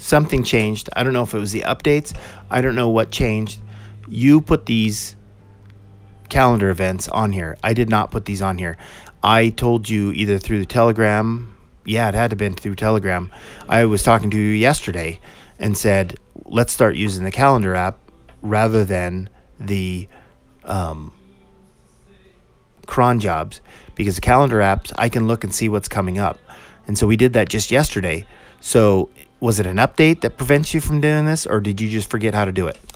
something changed. I don't know if it was the updates. I don't know what changed. You put these calendar events on here. I did not put these on here. I told you either through the Telegram. Yeah, it had to have been through Telegram. I was talking to you yesterday and said, let's start using the calendar app rather than the cron jobs, because the calendar apps, I can look and see what's coming up. And so we did that just yesterday. So was it an update that prevents you from doing this, or did you just forget how to do it?